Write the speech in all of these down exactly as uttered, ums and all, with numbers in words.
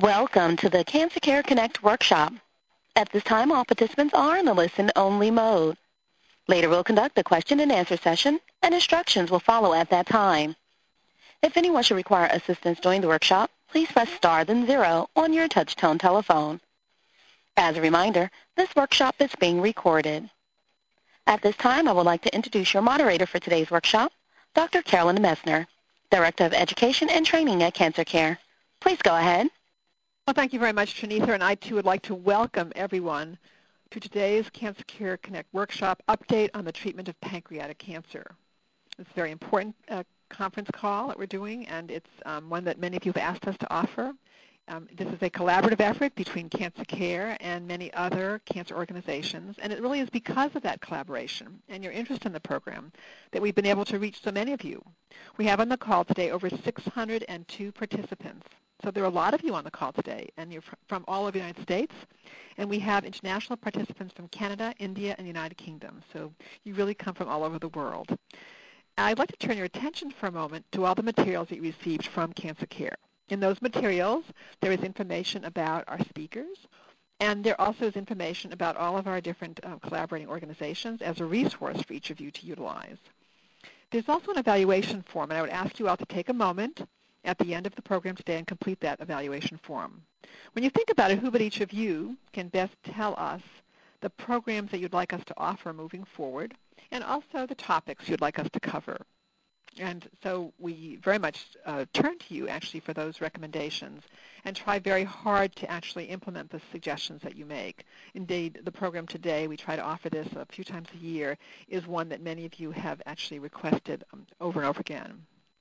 Welcome to the Cancer Care Connect workshop. At this time, all participants are in the listen-only mode. Later, we'll conduct a question-and-answer session, and instructions will follow at that time. If anyone should require assistance during the workshop, please press star then zero on your touch-tone telephone. As a reminder, this workshop is being recorded. At this time, I would like to introduce your moderator for today's workshop, Doctor Carolyn Messner, Director of Education and Training at Cancer Care. Please go ahead. Well, thank you very much, Trinitha, and I, too, would like to welcome everyone to today's Cancer Care Connect workshop update on the treatment of pancreatic cancer. It's a very important uh, conference call that we're doing, and it's um, one that many of you have asked us to offer. Um, this is a collaborative effort between Cancer Care and many other cancer organizations, and it really is because of that collaboration and your interest in the program that we've been able to reach so many of you. We have on the call today over six hundred two participants. So there are a lot of you on the call today, and you're from all over the United States, and we have international participants from Canada, India, and the United Kingdom. So you really come from all over the world. I'd like to turn your attention for a moment to all the materials that you received from Cancer Care. In those materials, there is information about our speakers, and there also is information about all of our different uh, collaborating organizations as a resource for each of you to utilize. There's also an evaluation form, and I would ask you all to take a moment at the end of the program today and complete that evaluation form. When you think about it, who but each of you can best tell us the programs that you'd like us to offer moving forward, and also the topics you'd like us to cover. And so we very much uh, turn to you actually for those recommendations and try very hard to actually implement the suggestions that you make. Indeed, the program today, we try to offer this a few times a year, is one that many of you have actually requested um, over and over again.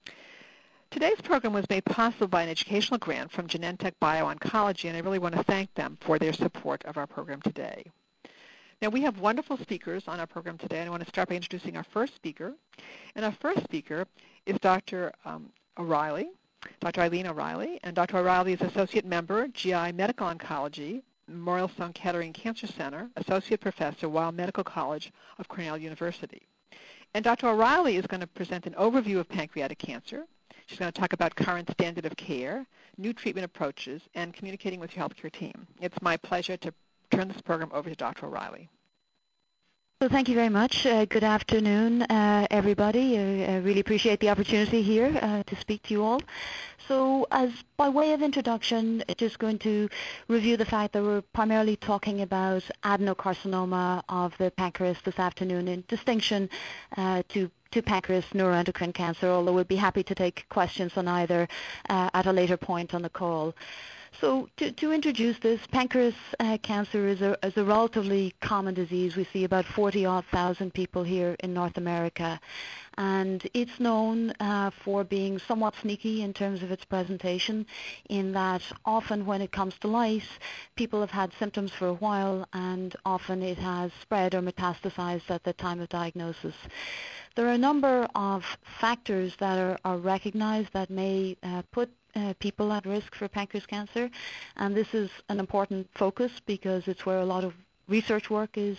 Today's program was made possible by an educational grant from Genentech Bio-Oncology, and I really want to thank them for their support of our program today. Now, we have wonderful speakers on our program today, and I want to start by introducing our first speaker. And our first speaker is Doctor Um, O'Reilly, Doctor Eileen O'Reilly, and Doctor O'Reilly is Associate Member, G I Medical Oncology, Memorial Sloan Kettering Cancer Center, Associate Professor, Weill Medical College of Cornell University. And Doctor O'Reilly is going to present an overview of pancreatic cancer. She's going to talk about current standard of care, new treatment approaches, and communicating with your healthcare team. It's my pleasure to turn this program over to Doctor O'Reilly. So thank you very much. Uh, good afternoon, uh, everybody. Uh, I really appreciate the opportunity here uh, to speak to you all. So as by way of introduction, just going to review the fact that we're primarily talking about adenocarcinoma of the pancreas this afternoon in distinction uh, to to pancreas neuroendocrine cancer, although we'll be happy to take questions on either uh, at a later point on the call. So to, to introduce this, pancreas uh, cancer is a, is a relatively common disease. We see about forty odd thousand people here in North America. And it's known uh, for being somewhat sneaky in terms of its presentation, in that often when it comes to light, people have had symptoms for a while, and often it has spread or metastasized at the time of diagnosis. There are a number of factors that are, are recognized that may uh, put uh, people at risk for pancreas cancer, and this is an important focus because it's where a lot of research work is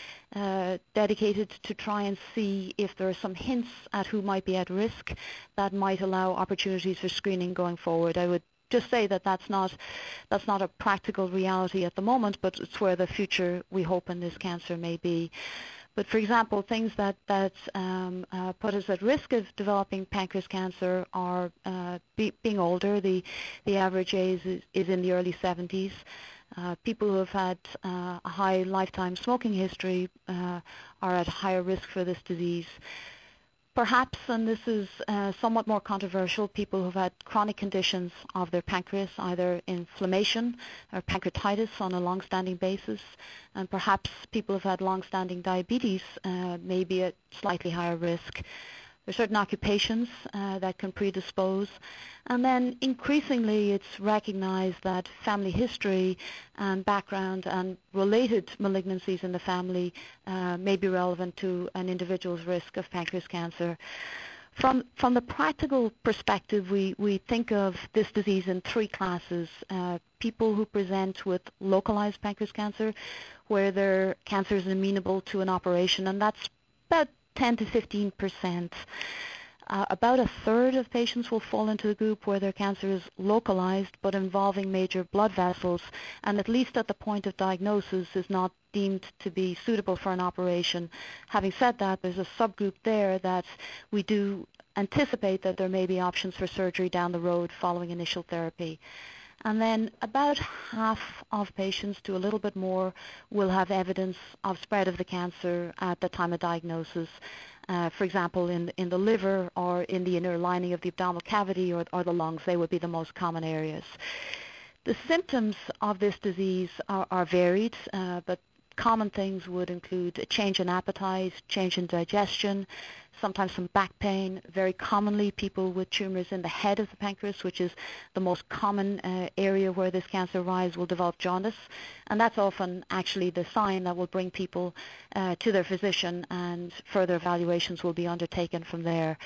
uh, dedicated to try and see if there are some hints at who might be at risk that might allow opportunities for screening going forward. I would just say that that's not, that's not a practical reality at the moment, but it's where the future, we hope, in this cancer may be. But for example, things that, that um, uh, put us at risk of developing pancreas cancer are uh, be, being older. The, the average age is, is in the early seventies. Uh, people who have had uh, a high lifetime smoking history uh, are at higher risk for this disease. Perhaps, and this is uh, somewhat more controversial, people who've had chronic conditions of their pancreas, either inflammation or pancreatitis on a long-standing basis, and perhaps people who've had long-standing diabetes uh, may be at slightly higher risk. There are certain occupations uh, that can predispose. And then increasingly it's recognized that family history and background and related malignancies in the family uh, may be relevant to an individual's risk of pancreas cancer. From, from the practical perspective, we, we think of this disease in three classes. Uh, people who present with localized pancreas cancer, where their cancer is amenable to an operation, and that's about ten to fifteen percent. Uh, about a third of patients will fall into the group where their cancer is localized but involving major blood vessels, and at least at the point of diagnosis is not deemed to be suitable for an operation. Having said that, there's a subgroup there that we do anticipate that there may be options for surgery down the road following initial therapy. And then about half of patients to a little bit more will have evidence of spread of the cancer at the time of diagnosis. Uh, for example, in, in the liver or in the inner lining of the abdominal cavity or, or the lungs, they would be the most common areas. The symptoms of this disease are, are varied, uh, but common things would include a change in appetite, change in digestion, sometimes some back pain. Very commonly, people with tumors in the head of the pancreas, which is the most common uh, area where this cancer arises, will develop jaundice. And that's often actually the sign that will bring people uh, to their physician, and further evaluations will be undertaken from there.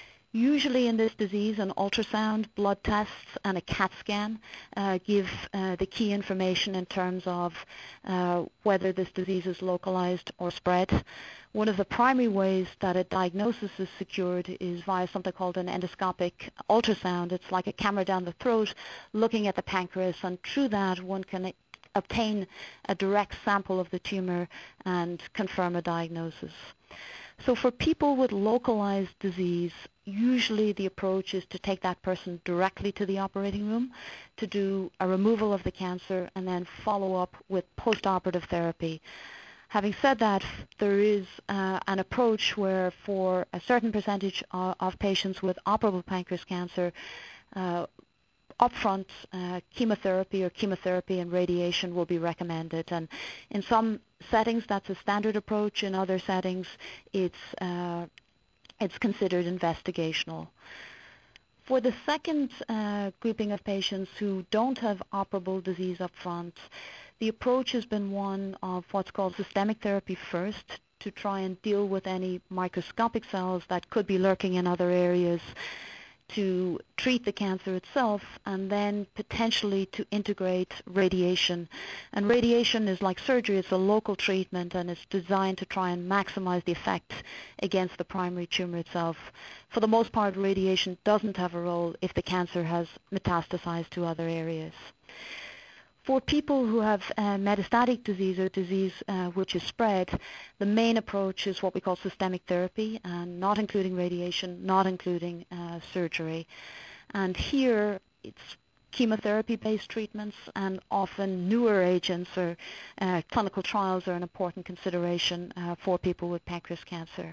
Usually in this disease, an ultrasound, blood tests, and a CAT scan uh, give uh, the key information in terms of uh, whether this disease is localized or spread. One of the primary ways that a diagnosis is secured is via something called an endoscopic ultrasound. It's like a camera down the throat looking at the pancreas, and through that one can obtain a direct sample of the tumor and confirm a diagnosis. So for people with localized disease, usually the approach is to take that person directly to the operating room to do a removal of the cancer and then follow up with post-operative therapy. Having said that, there is uh, an approach where for a certain percentage of, of patients with operable pancreas cancer, uh, upfront uh, chemotherapy or chemotherapy and radiation will be recommended. And in some settings, that's a standard approach. In other settings, it's, uh, it's considered investigational. For the second uh, grouping of patients who don't have operable disease up front, the approach has been one of what's called systemic therapy first, to try and deal with any microscopic cells that could be lurking in other areas, to treat the cancer itself, and then potentially to integrate radiation. And radiation is like surgery. It's a local treatment, and it's designed to try and maximize the effect against the primary tumor itself. For the most part, radiation doesn't have a role if the cancer has metastasized to other areas. For people who have uh, metastatic disease or disease uh, which is spread, the main approach is what we call systemic therapy, and not including radiation, not including uh, surgery. And here it's chemotherapy-based treatments, and often newer agents or uh, clinical trials are an important consideration uh, for people with pancreas cancer.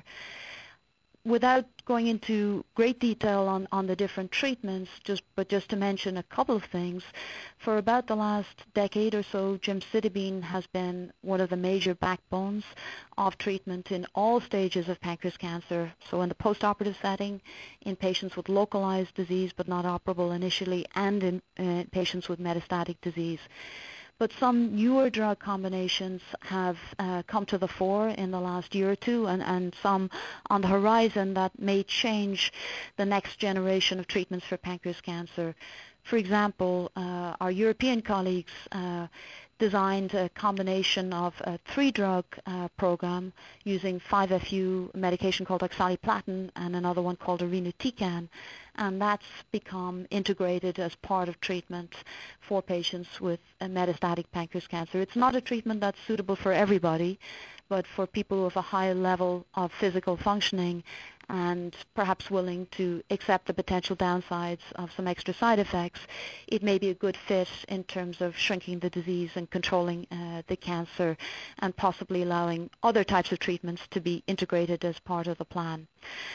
Without going into great detail on, on the different treatments, just but just to mention a couple of things, for about the last decade or so, gemcitabine has been one of the major backbones of treatment in all stages of pancreas cancer. So in the postoperative setting, in patients with localized disease but not operable initially, and in uh, patients with metastatic disease. But some newer drug combinations have uh, come to the fore in the last year or two, and, and some on the horizon that may change the next generation of treatments for pancreas cancer. For example, uh, our European colleagues uh, designed a combination of a three-drug uh, program using five F U medication called oxaliplatin and another one called irinotecan, and that's become integrated as part of treatment for patients with a metastatic pancreas cancer. It's not a treatment that's suitable for everybody, but for people with a high level of physical functioning and perhaps willing to accept the potential downsides of some extra side effects, it may be a good fit in terms of shrinking the disease and controlling uh, the cancer, and possibly allowing other types of treatments to be integrated as part of the plan.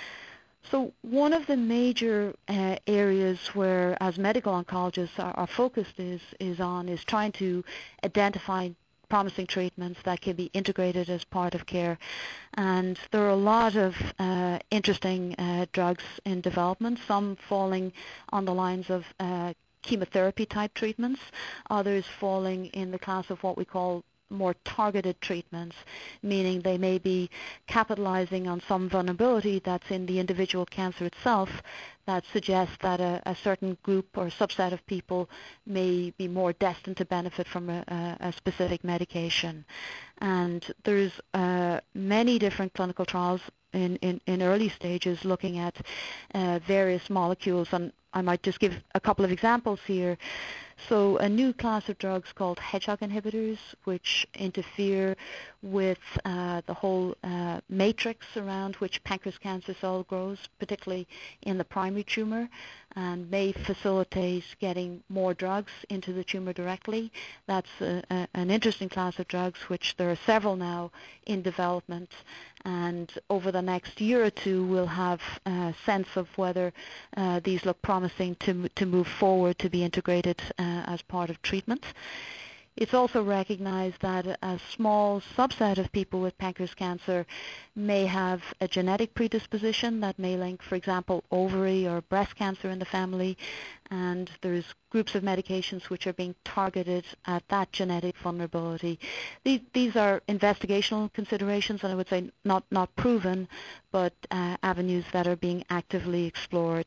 So one of the major uh, areas where, as medical oncologists, are, are focused is, is on is trying to identify promising treatments that can be integrated as part of care. And there are a lot of uh, interesting uh, drugs in development, some falling on the lines of uh, chemotherapy type treatments, others falling in the class of what we call more targeted treatments, meaning they may be capitalizing on some vulnerability that's in the individual cancer itself that suggests that a, a certain group or subset of people may be more destined to benefit from a, a, a specific medication. And there's uh, many different clinical trials in, in, in early stages looking at uh, various molecules, and I might just give a couple of examples here. So a new class of drugs called hedgehog inhibitors, which interfere with uh, the whole uh, matrix around which pancreas cancer cell grows, particularly in the primary tumor, and may facilitate getting more drugs into the tumor directly. That's a, a, an interesting class of drugs, which there are several now in development. And over the next year or two, we'll have a sense of whether uh, these look promising to, to move forward to be integrated uh, as part of treatment. It's also recognized that a small subset of people with pancreas cancer may have a genetic predisposition that may link, for example, ovary or breast cancer in the family, and there's groups of medications which are being targeted at that genetic vulnerability. These, these are investigational considerations, and I would say not, not proven, but uh, avenues that are being actively explored.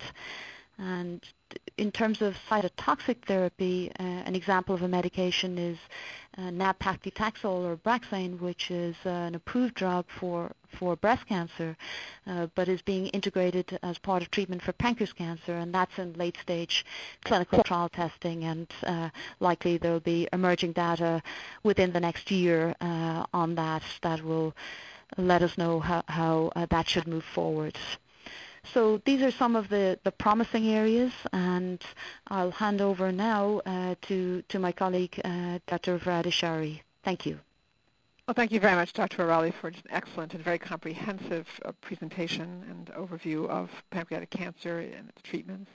And in terms of cytotoxic therapy, uh, an example of a medication is uh, nab-paclitaxel or Abraxane, which is uh, an approved drug for, for breast cancer, uh, but is being integrated as part of treatment for pancreas cancer, and that's in late-stage clinical trial testing, and uh, likely there will be emerging data within the next year uh, on that that will let us know how, how uh, that should move forward. So these are some of the, the promising areas, and I'll hand over now uh, to, to my colleague, uh, Doctor Varadachari. Thank you. Well, thank you very much, Doctor O'Reilly, for an excellent and very comprehensive uh, presentation and overview of pancreatic cancer and its treatments.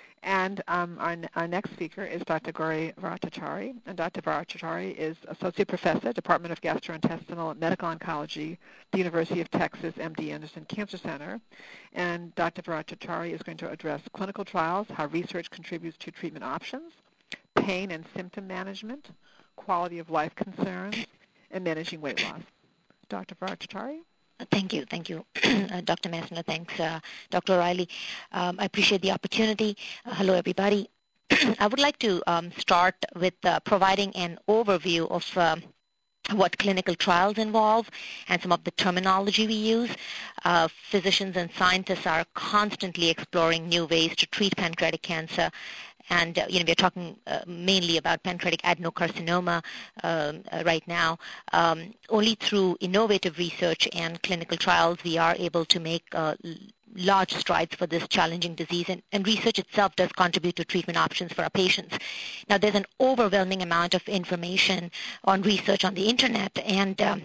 And um, our, our next speaker is Doctor Gauri Varadachari. And Doctor Varadachari is Associate Professor, Department of Gastrointestinal Medical Oncology, the University of Texas M D Anderson Cancer Center. And Doctor Varadachari is going to address clinical trials, how research contributes to treatment options, pain and symptom management, quality of life concerns, and managing weight loss. Doctor Varadachari? Thank you. Thank you, uh, Doctor Messner. Thanks, uh, Doctor O'Reilly. Um, I appreciate the opportunity. Uh, hello, everybody. I would like to um, start with uh, providing an overview of um, what clinical trials involve and some of the terminology we use. Uh, physicians and scientists are constantly exploring new ways to treat pancreatic cancer. And, uh, you know, we're talking uh, mainly about pancreatic adenocarcinoma um, uh, right now. Um, only through innovative research and clinical trials we are able to make uh, large strides for this challenging disease, and, and research itself does contribute to treatment options for our patients. Now, there's an overwhelming amount of information on research on the internet, and um,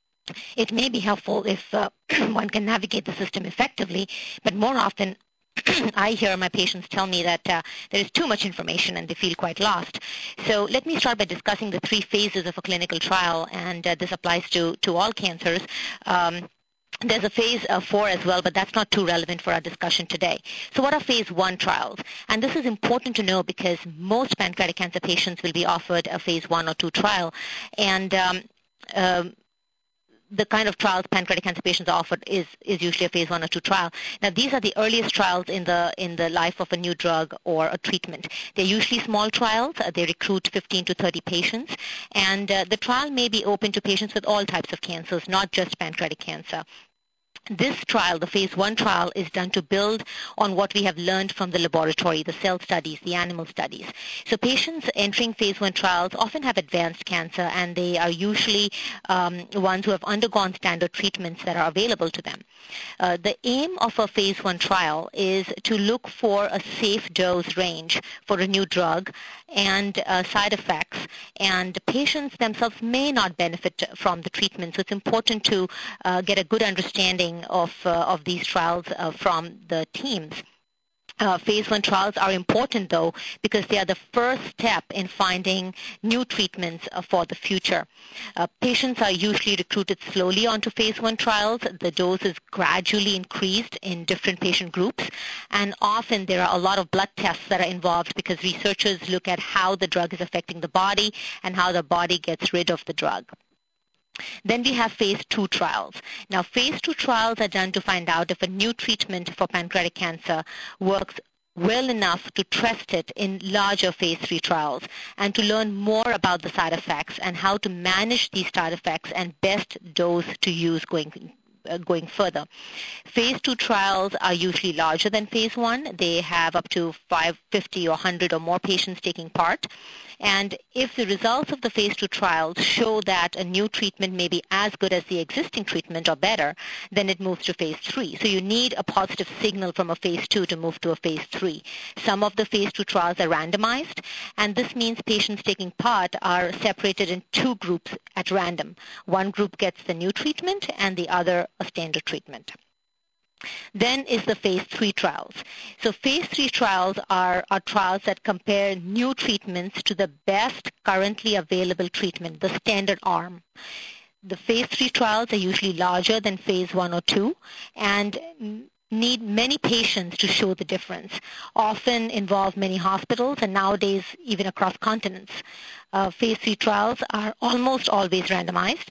it may be helpful if uh, one can navigate the system effectively, but more often I hear my patients tell me that uh, there is too much information and they feel quite lost. So let me start by discussing the three phases of a clinical trial, and uh, this applies to, to all cancers. Um, There's a phase uh, four as well, but that's not too relevant for our discussion today. So what are phase one trials? And this is important to know because most pancreatic cancer patients will be offered a phase one or two trial. And um, um, the kind of trials pancreatic cancer patients are offered is, is usually a phase one or two trial. Now, these are the earliest trials in the in the life of a new drug or a treatment. They're usually small trials. Uh, they recruit fifteen to thirty patients, and uh, the trial may be open to patients with all types of cancers, not just pancreatic cancer. This trial, the phase one trial, is done to build on what we have learned from the laboratory, the cell studies, the animal studies. So patients entering phase one trials often have advanced cancer, and they are usually um, ones who have undergone standard treatments that are available to them. Uh, the aim of a phase one trial is to look for a safe dose range for a new drug and uh, side effects, and patients themselves may not benefit from the treatment. So it's important to uh, get a good understanding of, uh, of these trials uh, from the teams. Uh, phase one trials are important, though, because they are the first step in finding new treatments uh, for the future. Uh, patients are usually recruited slowly onto phase one trials. The dose is gradually increased in different patient groups, and often there are a lot of blood tests that are involved because researchers look at how the drug is affecting the body and how the body gets rid of the drug. Then we have phase two trials. Now, phase two trials are done to find out if a new treatment for pancreatic cancer works well enough to test it in larger phase three trials and to learn more about the side effects and how to manage these side effects and best dose to use going uh, going further. Phase two trials are usually larger than phase one. They have up to five, fifty or one hundred or more patients taking part. And if the results of the phase two trials show that a new treatment may be as good as the existing treatment or better, then it moves to phase three. So you need a positive signal from a phase two to move to a phase three. Some of the phase two trials are randomized, and this means patients taking part are separated in two groups at random. One group gets the new treatment and the other a standard treatment. Then is the phase three trials. So phase three trials are, are trials that compare new treatments to the best currently available treatment, the standard arm. The phase three trials are usually larger than phase one or two and need many patients to show the difference, often involve many hospitals and nowadays even across continents. Uh, phase three trials are almost always randomized.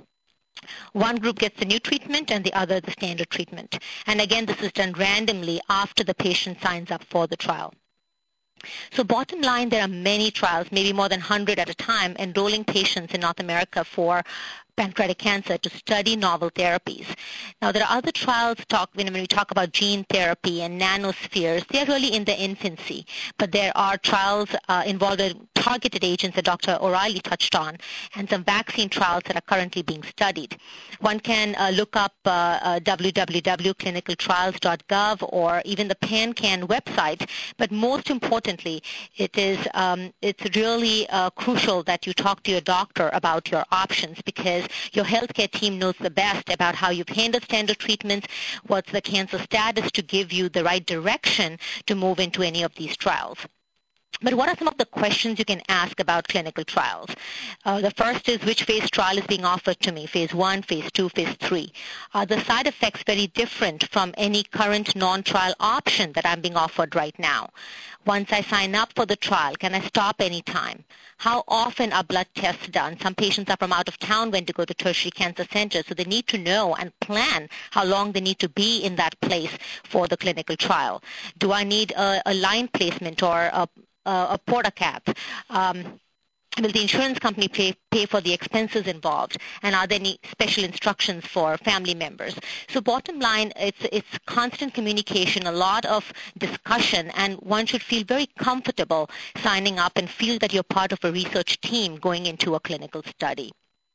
One group gets the new treatment and the other the standard treatment. And again, this is done randomly after the patient signs up for the trial. So bottom line, there are many trials, maybe more than one hundred at a time, enrolling patients in North America for pancreatic cancer to study novel therapies. Now, there are other trials, talk, when we talk about gene therapy and nanospheres, they're really in the infancy, but there are trials uh, involving targeted agents that Doctor O'Reilly touched on, and some vaccine trials that are currently being studied. One can uh, look up uh, uh, w w w dot clinical trials dot gov or even the PanCan website, but most importantly, it is um, it's really uh, crucial that you talk to your doctor about your options, because your healthcare team knows the best about how you've handled standard treatments, what's the cancer status to give you the right direction to move into any of these trials. But what are some of the questions you can ask about clinical trials? Uh, the first is, which phase trial is being offered to me? Phase one, phase two, phase three. Are the side effects very different from any current non-trial option that I'm being offered right now? Once I sign up for the trial, can I stop any time? How often are blood tests done? Some patients are from out of town when to go to tertiary cancer centers, so they need to know and plan how long they need to be in that place for the clinical trial. Do I need a, a line placement or a Uh, a porta-cap? Um, will the insurance company pay, pay for the expenses involved? And are there any special instructions for family members? So bottom line, it's, it's constant communication, a lot of discussion, and one should feel very comfortable signing up and feel that you're part of a research team going into a clinical study.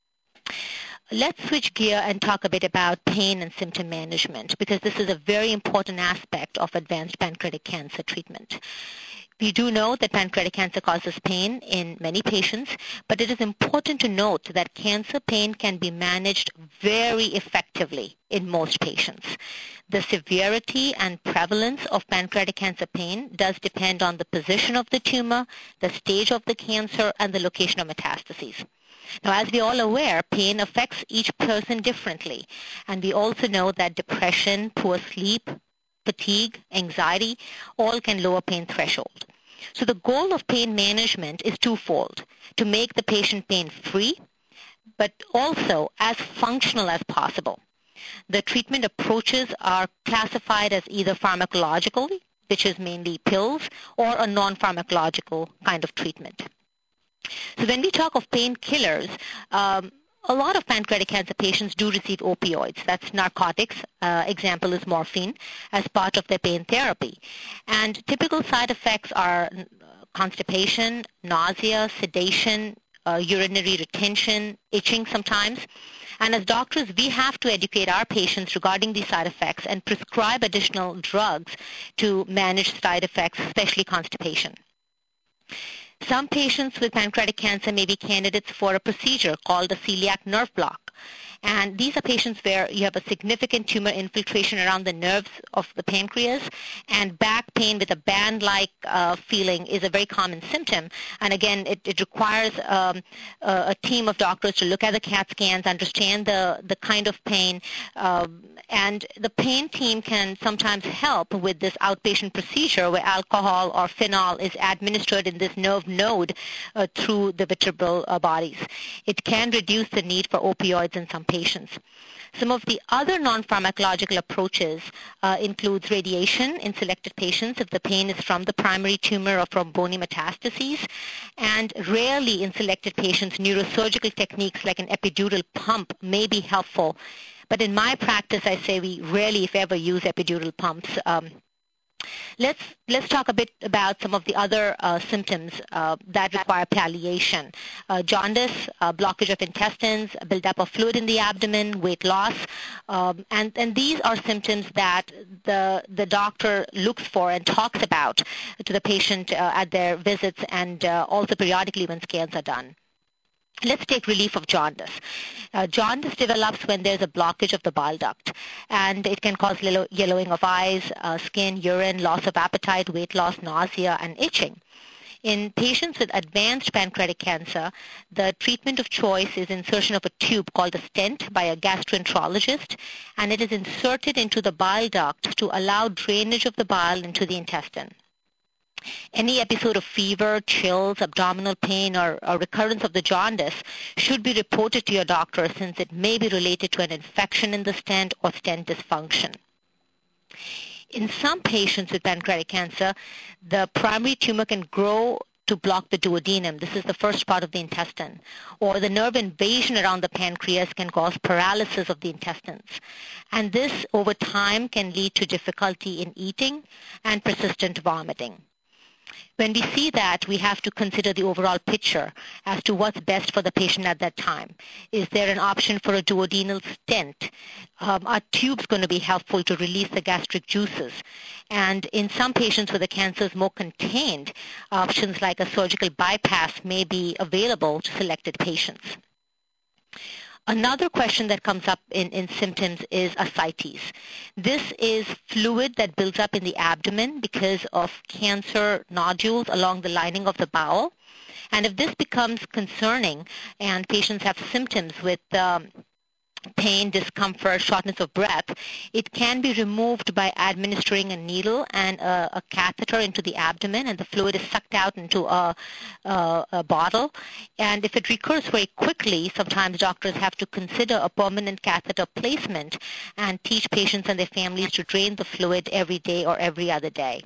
Let's switch gear and talk a bit about pain and symptom management, because this is a very important aspect of advanced pancreatic cancer treatment. We do know that pancreatic cancer causes pain in many patients, but it is important to note that cancer pain can be managed very effectively in most patients. The severity and prevalence of pancreatic cancer pain does depend on the position of the tumor, the stage of the cancer, and the location of metastases. Now, as we are all aware, pain affects each person differently, and we also know that depression, poor sleep, fatigue, anxiety, all can lower pain threshold. So the goal of pain management is twofold: to make the patient pain-free, but also as functional as possible. The treatment approaches are classified as either pharmacological, which is mainly pills, or a non-pharmacological kind of treatment. So when we talk of painkillers, um, a lot of pancreatic cancer patients do receive opioids. That's narcotics. Uh, example is morphine, as part of their pain therapy. And typical side effects are constipation, nausea, sedation, uh, urinary retention, itching sometimes. And as doctors, we have to educate our patients regarding these side effects and prescribe additional drugs to manage side effects, especially constipation. Some patients with pancreatic cancer may be candidates for a procedure called a celiac nerve block. And these are patients where you have a significant tumor infiltration around the nerves of the pancreas, and back pain with a band-like uh, feeling is a very common symptom. And again, it, it requires um, a, a team of doctors to look at the CAT scans, understand the, the kind of pain, um, and the pain team can sometimes help with this outpatient procedure where alcohol or phenol is administered in this nerve node uh, through the vertebral uh, bodies. It can reduce the need for opioids in some patients. Some of the other non-pharmacological approaches uh, includes radiation in selected patients if the pain is from the primary tumor or from bony metastases, and rarely in selected patients, neurosurgical techniques like an epidural pump may be helpful But in my practice, I say we rarely, if ever, use epidural pumps. Um, Let's let's talk a bit about some of the other uh, symptoms uh, that require palliation. Uh, jaundice, uh, blockage of intestines, buildup of fluid in the abdomen, weight loss, um, and and these are symptoms that the the doctor looks for and talks about to the patient uh, at their visits and uh, also periodically when scans are done. Let's take relief of jaundice. Uh, jaundice develops when there's a blockage of the bile duct, and it can cause yellow, yellowing of eyes, uh, skin, urine, loss of appetite, weight loss, nausea, and itching. In patients with advanced pancreatic cancer, the treatment of choice is insertion of a tube called a stent by a gastroenterologist, and it is inserted into the bile duct to allow drainage of the bile into the intestine. Any episode of fever, chills, abdominal pain, or, or recurrence of the jaundice should be reported to your doctor since it may be related to an infection in the stent or stent dysfunction. In some patients with pancreatic cancer, the primary tumor can grow to block the duodenum. This is the first part of the intestine. Or the nerve invasion around the pancreas can cause paralysis of the intestines. And this, over time, can lead to difficulty in eating and persistent vomiting. When we see that, we have to consider the overall picture as to what's best for the patient at that time. Is there an option for a duodenal stent? Um, are tubes going to be helpful to release the gastric juices? And in some patients where the cancer is more contained, options like a surgical bypass may be available to selected patients. Another question that comes up in, in symptoms is ascites. This is fluid that builds up in the abdomen because of cancer nodules along the lining of the bowel. And if this becomes concerning and patients have symptoms with um, pain, discomfort, shortness of breath, it can be removed by administering a needle and a, a catheter into the abdomen, and the fluid is sucked out into a, a, a bottle. And if it recurs very quickly, sometimes doctors have to consider a permanent catheter placement and teach patients and their families to drain the fluid every day or every other day.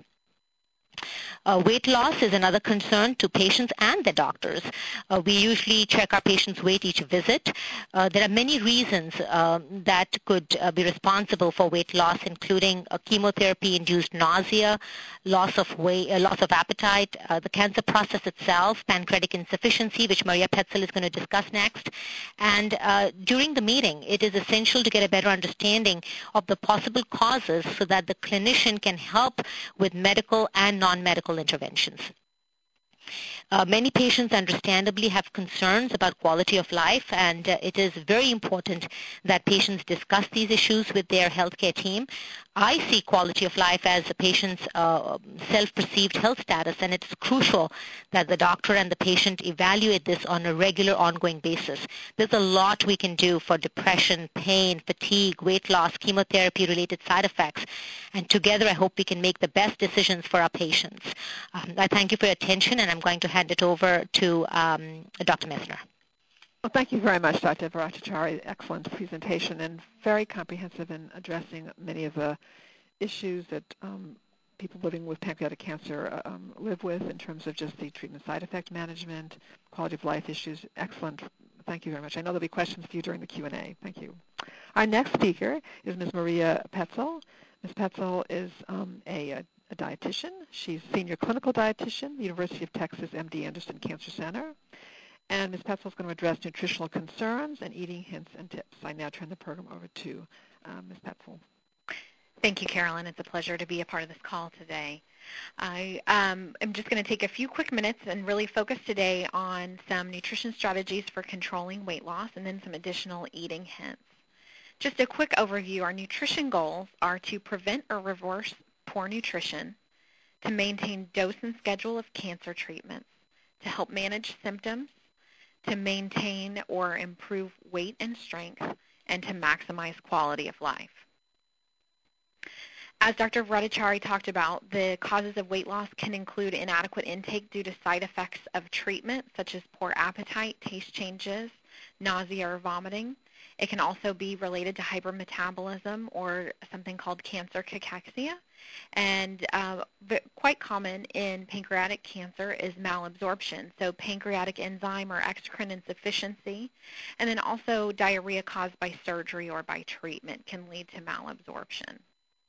Uh, weight loss is another concern to patients and their doctors. Uh, we usually check our patients' weight each visit. Uh, there are many reasons uh, that could uh, be responsible for weight loss, including uh, chemotherapy-induced nausea, loss of weight, uh, loss of appetite, uh, the cancer process itself, pancreatic insufficiency, which Maria Petzel is going to discuss next. And uh, during the meeting, it is essential to get a better understanding of the possible causes so that the clinician can help with medical and non-medical interventions. Uh, many patients understandably have concerns about quality of life, and uh, it is very important that patients discuss these issues with their healthcare team. I see quality of life as a patient's uh, self-perceived health status, and it's crucial that the doctor and the patient evaluate this on a regular, ongoing basis. There's a lot we can do for depression, pain, fatigue, weight loss, chemotherapy-related side effects, and together I hope we can make the best decisions for our patients. Um, I thank you for your attention, and I'm going to hand it over to um, Doctor Messner. Well, thank you very much, Doctor Bhattacharya. Excellent presentation and very comprehensive in addressing many of the issues that um, people living with pancreatic cancer um, live with in terms of just the treatment side effect management, quality of life issues. Excellent. Thank you very much. I know there'll be questions for you during the Q and A. Thank you. Our next speaker is Miz Maria Petzel. Miz Petzel is um, a, a, a dietitian. She's senior clinical dietitian, University of Texas M D Anderson Cancer Center. And Miz Petzel is going to address nutritional concerns and eating hints and tips. I now turn the program over to uh, Miz Petzel. Thank you, Carolyn. It's a pleasure to be a part of this call today. I um, am just going to take a few quick minutes and really focus today on some nutrition strategies for controlling weight loss and then some additional eating hints. Just a quick overview, our nutrition goals are to prevent or reverse poor nutrition, to maintain dose and schedule of cancer treatments, to help manage symptoms, to maintain or improve weight and strength, and to maximize quality of life. As Doctor Bhattacharya talked about, the causes of weight loss can include inadequate intake due to side effects of treatment, such as poor appetite, taste changes, nausea or vomiting. It can also be related to hypermetabolism or something called cancer cachexia. And uh, quite common in pancreatic cancer is malabsorption, so pancreatic enzyme or exocrine insufficiency, and then also diarrhea caused by surgery or by treatment can lead to malabsorption.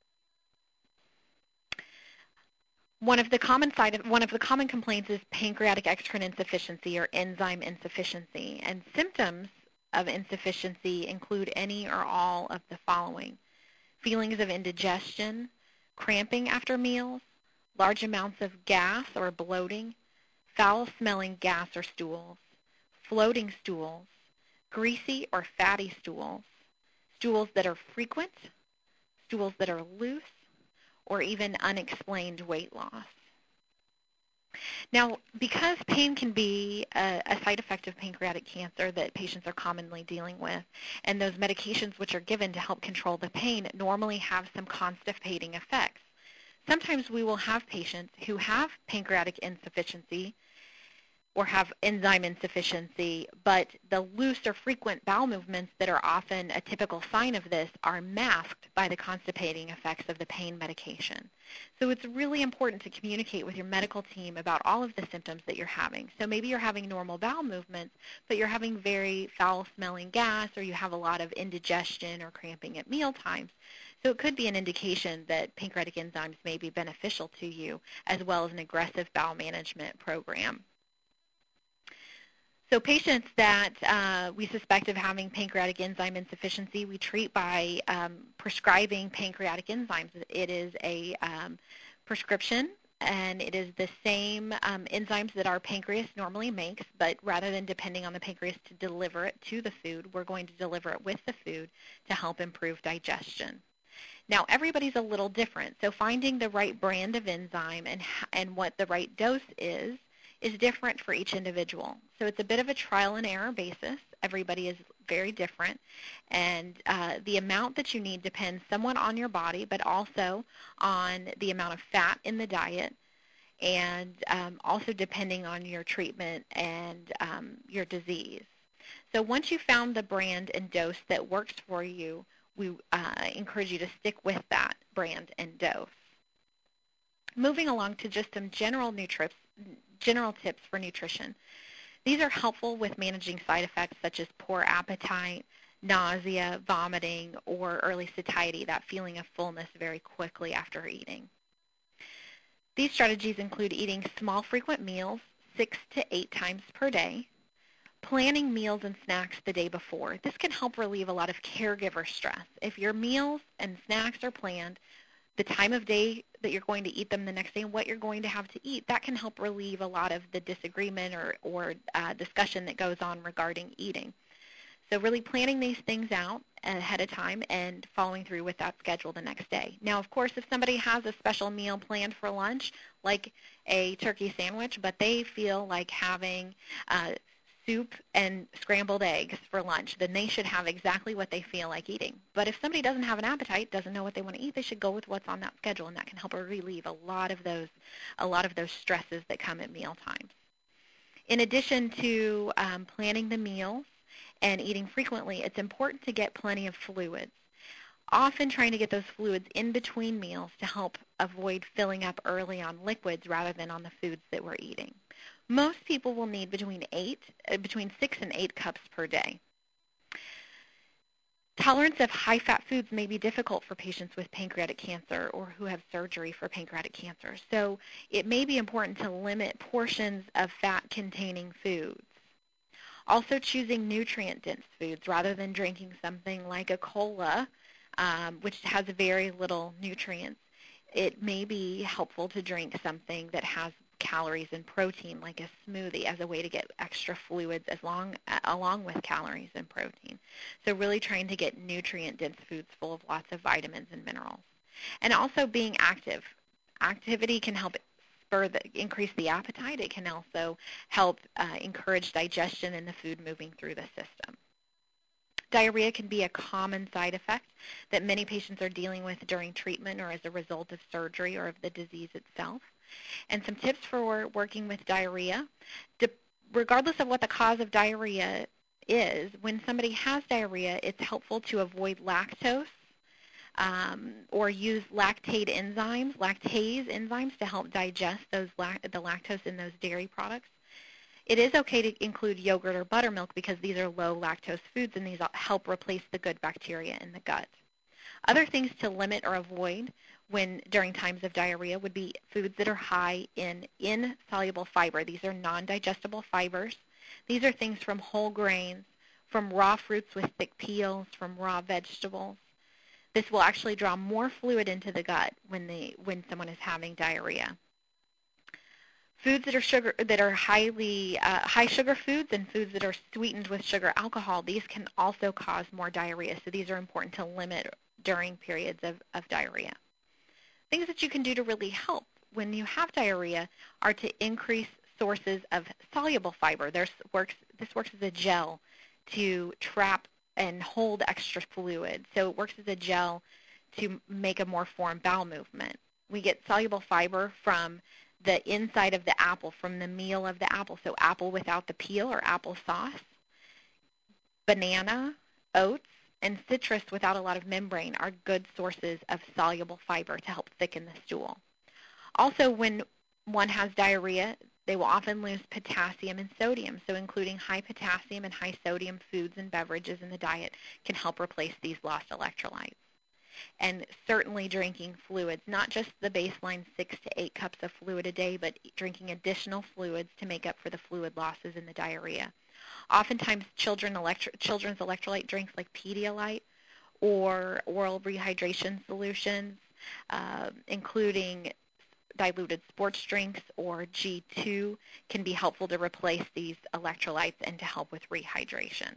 One of the common side of, one of the common complaints is pancreatic exocrine insufficiency or enzyme insufficiency, and symptoms of insufficiency include any or all of the following: feelings of indigestion, cramping after meals, large amounts of gas or bloating, foul-smelling gas or stools, floating stools, greasy or fatty stools, stools that are frequent, stools that are loose, or even unexplained weight loss. Now, because pain can be a, a side effect of pancreatic cancer that patients are commonly dealing with, and those medications which are given to help control the pain normally have some constipating effects, sometimes we will have patients who have pancreatic insufficiency or have enzyme insufficiency, but the loose or frequent bowel movements that are often a typical sign of this are masked by the constipating effects of the pain medication. So it's really important to communicate with your medical team about all of the symptoms that you're having. So maybe you're having normal bowel movements, but you're having very foul-smelling gas, or you have a lot of indigestion or cramping at meal times. So it could be an indication that pancreatic enzymes may be beneficial to you, as well as an aggressive bowel management program. So patients that uh, we suspect of having pancreatic enzyme insufficiency, we treat by um, prescribing pancreatic enzymes. It is a um, prescription, and it is the same um, enzymes that our pancreas normally makes, but rather than depending on the pancreas to deliver it to the food, we're going to deliver it with the food to help improve digestion. Now, everybody's a little different, so finding the right brand of enzyme and, and what the right dose is is different for each individual. So it's a bit of a trial and error basis. Everybody is very different, and uh, the amount that you need depends somewhat on your body, but also on the amount of fat in the diet, and um, also depending on your treatment and um, your disease. So once you've found the brand and dose that works for you, we uh, encourage you to stick with that brand and dose. Moving along to just some general nutrients, general tips for nutrition. These are helpful with managing side effects such as poor appetite, nausea, vomiting, or early satiety, that feeling of fullness very quickly after eating. These strategies include eating small, frequent meals six to eight times per day, planning meals and snacks the day before. This can help relieve a lot of caregiver stress. If your meals and snacks are planned, the time of day that you're going to eat them the next day and what you're going to have to eat, that can help relieve a lot of the disagreement or, or uh, discussion that goes on regarding eating. So really planning these things out ahead of time and following through with that schedule the next day. Now, of course, if somebody has a special meal planned for lunch, like a turkey sandwich, but they feel like having uh, soup and scrambled eggs for lunch, then they should have exactly what they feel like eating. But if somebody doesn't have an appetite, doesn't know what they want to eat, they should go with what's on that schedule, and that can help relieve a lot of those, a lot of those stresses that come at meal times. In addition to um, planning the meals and eating frequently, it's important to get plenty of fluids. Often trying to get those fluids in between meals to help avoid filling up early on liquids rather than on the foods that we're eating. Most people will need between eight, uh, between six and eight cups per day. Tolerance of high-fat foods may be difficult for patients with pancreatic cancer or who have surgery for pancreatic cancer. So it may be important to limit portions of fat-containing foods. Also choosing nutrient-dense foods rather than drinking something like a cola, um, which has very little nutrients. It may be helpful to drink something that has calories and protein, like a smoothie, as a way to get extra fluids as long, uh, along with calories and protein. So really trying to get nutrient-dense foods full of lots of vitamins and minerals. And also being active. Activity can help spur the, increase the appetite. It can also help uh, encourage digestion and the food moving through the system. Diarrhea can be a common side effect that many patients are dealing with during treatment or as a result of surgery or of the disease itself. And some tips for working with diarrhea. De- regardless of what the cause of diarrhea is when somebody has diarrhea, it's helpful to avoid lactose um, or use lactate enzymes, lactase enzymes to help digest those lac- the lactose in those dairy products. It is okay to include yogurt or buttermilk because these are low lactose foods and these help replace the good bacteria in the gut. Other things to limit or avoid when during times of diarrhea would be foods that are high in insoluble fiber. These are non-digestible fibers. These are things from whole grains, from raw fruits with thick peels, from raw vegetables. This will actually draw more fluid into the gut when the when someone is having diarrhea. Foods that are sugar that are highly uh, high sugar foods and foods that are sweetened with sugar alcohol, these can also cause more diarrhea. So these are important to limit during periods of, of diarrhea. Things that you can do to really help when you have diarrhea are to increase sources of soluble fiber. There's works, this works as a gel to trap and hold extra fluid. So it works as a gel to make a more formed bowel movement. We get soluble fiber from the inside of the apple, from the meal of the apple, so apple without the peel or apple sauce, banana, oats, and citrus without a lot of membrane are good sources of soluble fiber to help thicken the stool. Also, when one has diarrhea, they will often lose potassium and sodium, so including high potassium and high sodium foods and beverages in the diet can help replace these lost electrolytes. And certainly drinking fluids, not just the baseline six to eight cups of fluid a day, but drinking additional fluids to make up for the fluid losses in the diarrhea. Oftentimes children electro- children's electrolyte drinks like Pedialyte or oral rehydration solutions, uh, including diluted sports drinks or G two, can be helpful to replace these electrolytes and to help with rehydration.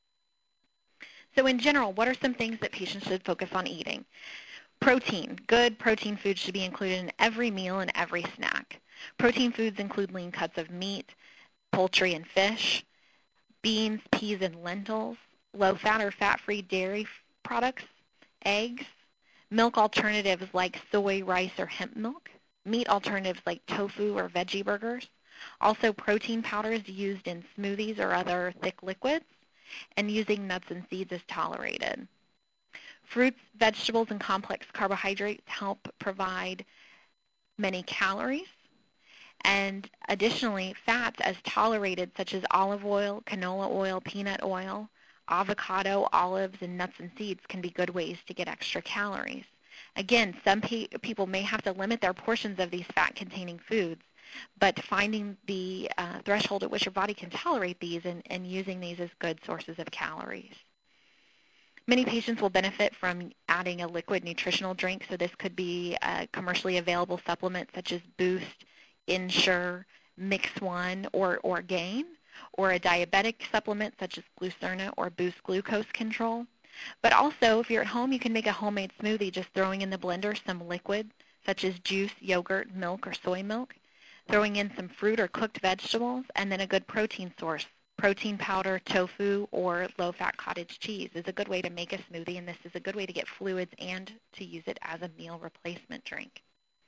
So in general, what are some things that patients should focus on eating? Protein. Good protein foods should be included in every meal and every snack. Protein foods include lean cuts of meat, poultry and fish, beans, peas, and lentils, low-fat or fat-free dairy products, eggs, milk alternatives like soy, rice, or hemp milk, meat alternatives like tofu or veggie burgers, also protein powders used in smoothies or other thick liquids, and using nuts and seeds is tolerated. Fruits, vegetables, and complex carbohydrates help provide many calories. And additionally, fats as tolerated, such as olive oil, canola oil, peanut oil, avocado, olives, and nuts and seeds can be good ways to get extra calories. Again, some pe- people may have to limit their portions of these fat-containing foods, but finding the uh, threshold at which your body can tolerate these and, and using these as good sources of calories. Many patients will benefit from adding a liquid nutritional drink, so this could be a commercially available supplement such as Boost, Ensure, Mix One, or, or Gain, or a diabetic supplement such as Glucerna or Boost Glucose Control. But also, if you're at home, you can make a homemade smoothie just throwing in the blender some liquid such as juice, yogurt, milk, or soy milk, throwing in some fruit or cooked vegetables, and then a good protein source. Protein powder, tofu, or low-fat cottage cheese is a good way to make a smoothie, and this is a good way to get fluids and to use it as a meal replacement drink.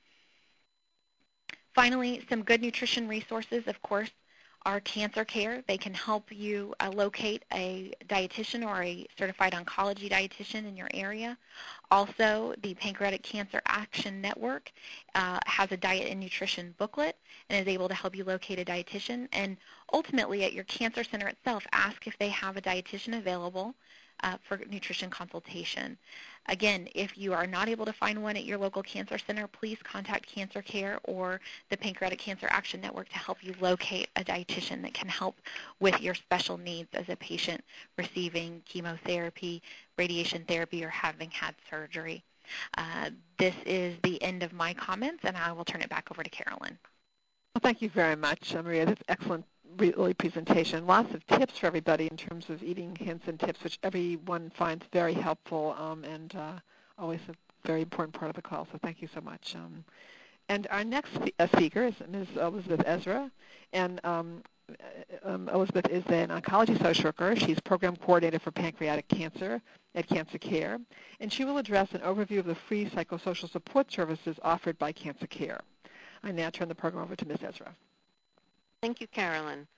Finally, some good nutrition resources, of course, are Cancer Care. They can help you uh, locate a dietitian or a certified oncology dietitian in your area. Also, the Pancreatic Cancer Action Network uh, has a diet and nutrition booklet and is able to help you locate a dietitian. And ultimately, at your cancer center itself, ask if they have a dietitian available uh, for nutrition consultation. Again, if you are not able to find one at your local cancer center, please contact Cancer Care or the Pancreatic Cancer Action Network to help you locate a dietitian that can help with your special needs as a patient receiving chemotherapy, radiation therapy, or having had surgery. Uh, this is the end of my comments, and I will turn it back over to Carolyn. Well, thank you very much, Maria. That's excellent really presentation. Lots of tips for everybody in terms of eating hints and tips, which everyone finds very helpful um, and uh, always a very important part of the call. So thank you so much. Um, and our next uh, speaker is Miz Elizabeth Ezra. And um, um, Elizabeth is an oncology social worker. She's program coordinator for pancreatic cancer at Cancer Care. And she will address an overview of the free psychosocial support services offered by Cancer Care. I now turn the program over to Miz Ezra. Thank you, Carolyn.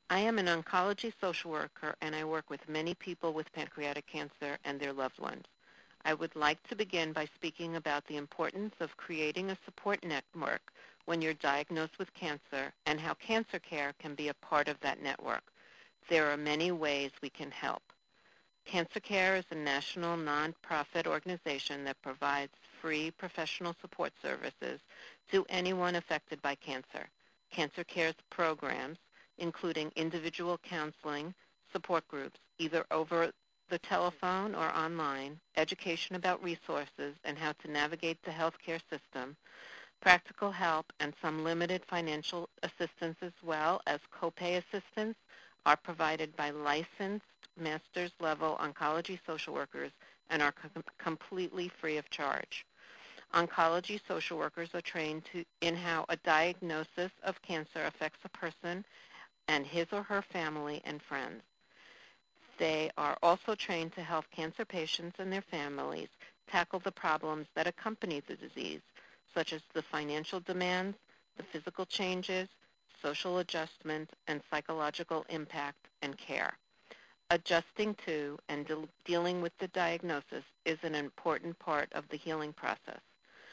I am an oncology social worker, and I work with many people with pancreatic cancer and their loved ones. I would like to begin by speaking about the importance of creating a support network when you're diagnosed with cancer and how cancer care can be a part of that network. There are many ways we can help. Cancer Care is a national nonprofit organization that provides free professional support services to anyone affected by cancer. Cancer Care's programs, including individual counseling, support groups, either over the telephone or online, education about resources and how to navigate the healthcare system, practical help, and some limited financial assistance as well as copay assistance are provided by licensed master's level oncology social workers and are com- completely free of charge. Oncology social workers are trained to, in how a diagnosis of cancer affects a person and his or her family and friends. They are also trained to help cancer patients and their families tackle the problems that accompany the disease, such as the financial demands, the physical changes, social adjustment, and psychological impact and care. Adjusting to and de- dealing with the diagnosis is an important part of the healing process.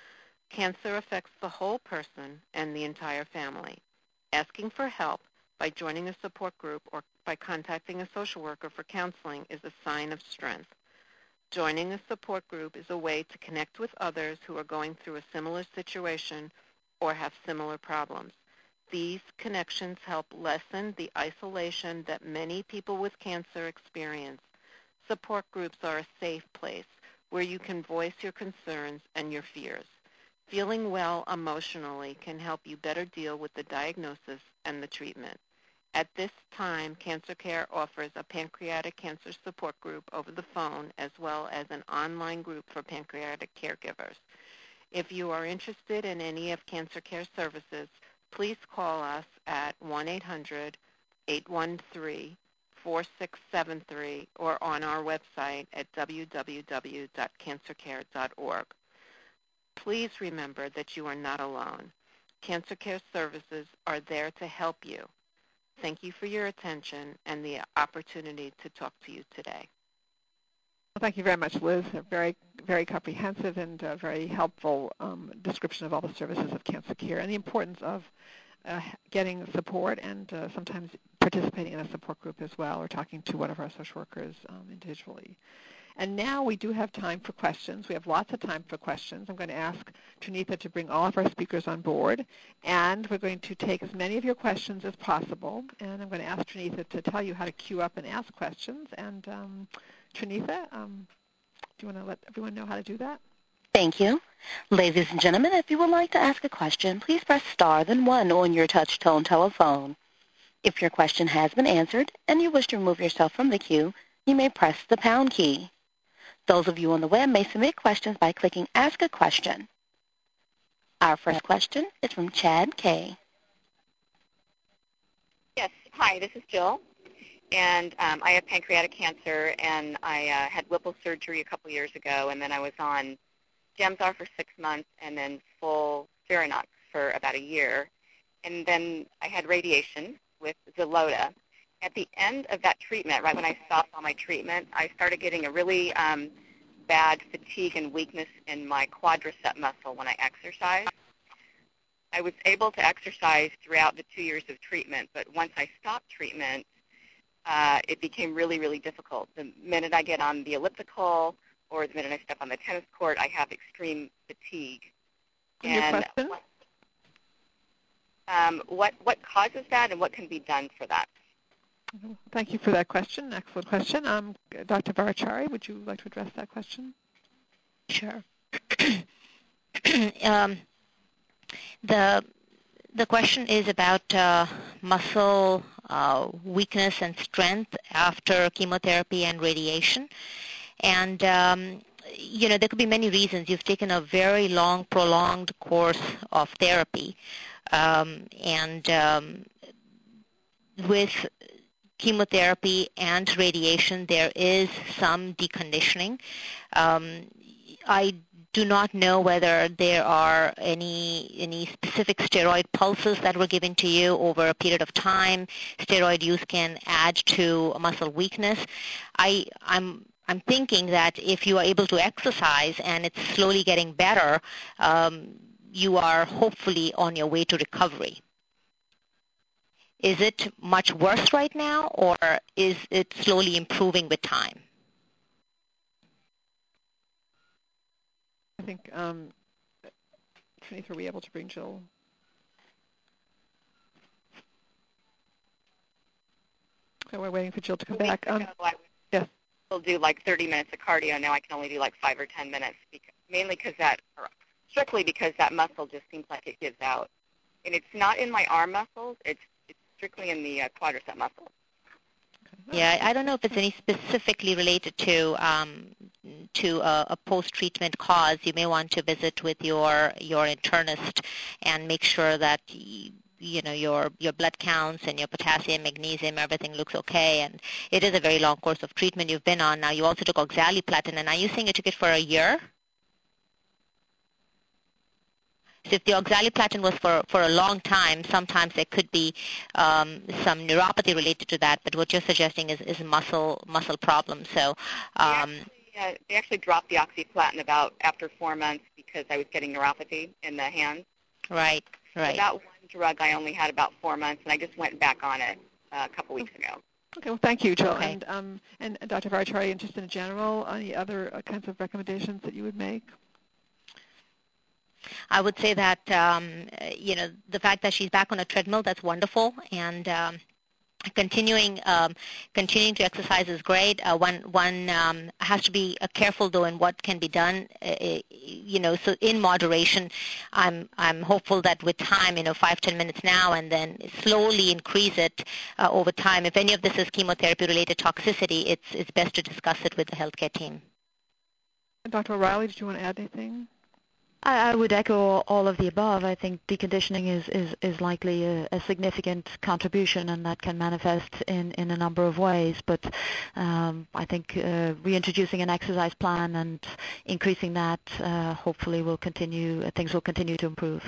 Cancer affects the whole person and the entire family. Asking for help by joining a support group or by contacting a social worker for counseling is a sign of strength. Joining a support group is a way to connect with others who are going through a similar situation or have similar problems. These connections help lessen the isolation that many people with cancer experience. Support groups are a safe place where you can voice your concerns and your fears. Feeling well emotionally can help you better deal with the diagnosis and the treatment. At this time, Cancer Care offers a pancreatic cancer support group over the phone as well as an online group for pancreatic caregivers. If you are interested in any of Cancer Care services, please call us at one eight hundred, eight one three, four six seven three or on our website at w w w dot cancer care dot org. Please remember that you are not alone. Cancer Care services are there to help you. Thank you for your attention and the opportunity to talk to you today. Well, thank you very much, Liz. A very, very comprehensive and uh, very helpful um, description of all the services of Cancer Care and the importance of uh, getting support and uh, sometimes participating in a support group as well or talking to one of our social workers um, individually. And now we do have time for questions. We have lots of time for questions. I'm going to ask Trinitha to bring all of our speakers on board, and we're going to take as many of your questions as possible. And I'm going to ask Trinitha to tell you how to queue up and ask questions. And um, Trinitha, um, do you want to let everyone know how to do that? Thank you. Ladies and gentlemen, if you would like to ask a question, please press star then one on your touch-tone telephone. If your question has been answered and you wish to remove yourself from the queue, you may press the pound key. Those of you on the web may submit questions by clicking Ask a Question. Our first question is from Chad Kay. Yes. Hi, this is Jill, and um, I have pancreatic cancer, and I uh, had Whipple surgery a couple years ago, and then I was on Gemzar for six months and then full Ferinox for about a year. And then I had radiation with Xeloda. At the end of that treatment, right when I stopped all my treatment, I started getting a really um, bad fatigue and weakness in my quadricep muscle when I exercise. I was able to exercise throughout the two years of treatment, but once I stopped treatment, uh, it became really, really difficult. The minute I get on the elliptical or the minute I step on the tennis court, I have extreme fatigue. And your question? Um, what, what causes that and what can be done for that? Thank you for that question. Excellent question. Um, Doctor Varachari, would you like to address that question? Sure. um, the the question is about uh, muscle uh, weakness and strength after chemotherapy and radiation. And, um, you know, there could be many reasons. You've taken a very long, prolonged course of therapy. Um, and um, with chemotherapy and radiation, there is some deconditioning. Um, I do not know whether there are any any specific steroid pulses that were given to you over a period of time. Steroid use can add to muscle weakness. I, I'm I'm thinking that if you are able to exercise and it's slowly getting better, um, you are hopefully on your way to recovery. Is it much worse right now, or is it slowly improving with time? I think, um, Trinitha, are we able to bring Jill? So we're waiting for Jill to come back. Um, yes. We'll do like thirty minutes of cardio. Now I can only do like five or ten minutes, because, mainly because that, or strictly because that muscle just seems like it gives out. And it's not in my arm muscles. It's, it's strictly in the uh, quadricep muscle. Yeah, I don't know if it's any specifically related to um, to a, a post-treatment cause. You may want to visit with your your internist and make sure that you, you know your your blood counts and your potassium, magnesium, everything looks okay. And it is a very long course of treatment you've been on. Now you also took oxaliplatin, and are you saying you took it for a year? So if the oxaliplatin was for, for a long time, sometimes there could be um, some neuropathy related to that, but what you're suggesting is, is muscle muscle problems. So um, they, actually, uh, they actually dropped the oxaliplatin about after four months because I was getting neuropathy in the hands. Right, right. So that one drug I only had about four months, and I just went back on it uh, a couple weeks ago. Okay, well, thank you, Jill. Okay. And, um, and Doctor Varachari, just in general, any other uh, kinds of recommendations that you would make? I would say that, um, you know, the fact that she's back on a treadmill, that's wonderful. And um, continuing um, continuing to exercise is great. Uh, one one um, has to be uh, careful, though, in what can be done, uh, you know, so in moderation. I'm I'm hopeful that with time, you know, five, ten minutes now, and then slowly increase it uh, over time. If any of this is chemotherapy-related toxicity, it's, it's best to discuss it with the healthcare team. Doctor O'Reilly, did you want to add anything? I, I would echo all of the above. I think deconditioning is, is, is likely a, a significant contribution, and that can manifest in, in a number of ways. But um, I think uh, reintroducing an exercise plan and increasing that uh, hopefully will continue, uh, things will continue to improve.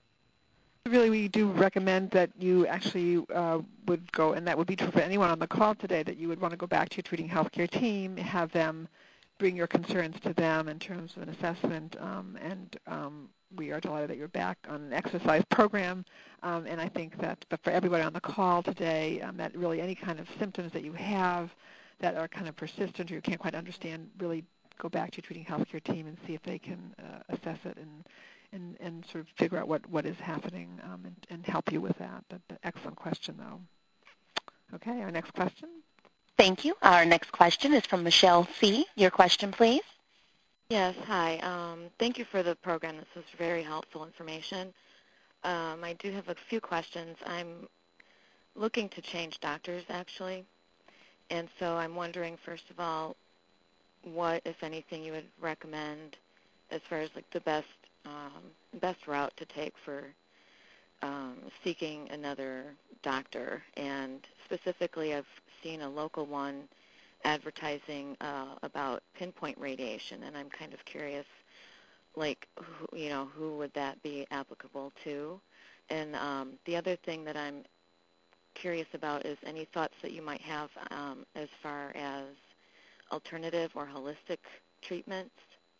Really, we do recommend that you actually uh, would go, and that would be true for anyone on the call today, that you would want to go back to your treating healthcare team, have them bring your concerns to them in terms of an assessment, um, and um, we are delighted that you're back on an exercise program. Um, and I think that, but for everybody on the call today, um, that really any kind of symptoms that you have that are kind of persistent or you can't quite understand, really go back to your treating healthcare team and see if they can uh, assess it and, and and sort of figure out what, what is happening um, and, and help you with that. That's an excellent question, though. Okay, our next question. Thank you. Our next question is from Michelle C. Your question, please. Yes, hi. Um, thank you for the program. This was very helpful information. Um, I do have a few questions. I'm looking to change doctors, actually, and so I'm wondering, first of all, what, if anything, you would recommend as far as like the best um, best route to take for um, seeking another doctor. And specifically, I've seen a local one advertising uh, about pinpoint radiation, and I'm kind of curious, like, who, you know, who would that be applicable to? And um, the other thing that I'm curious about is any thoughts that you might have um, as far as alternative or holistic treatments.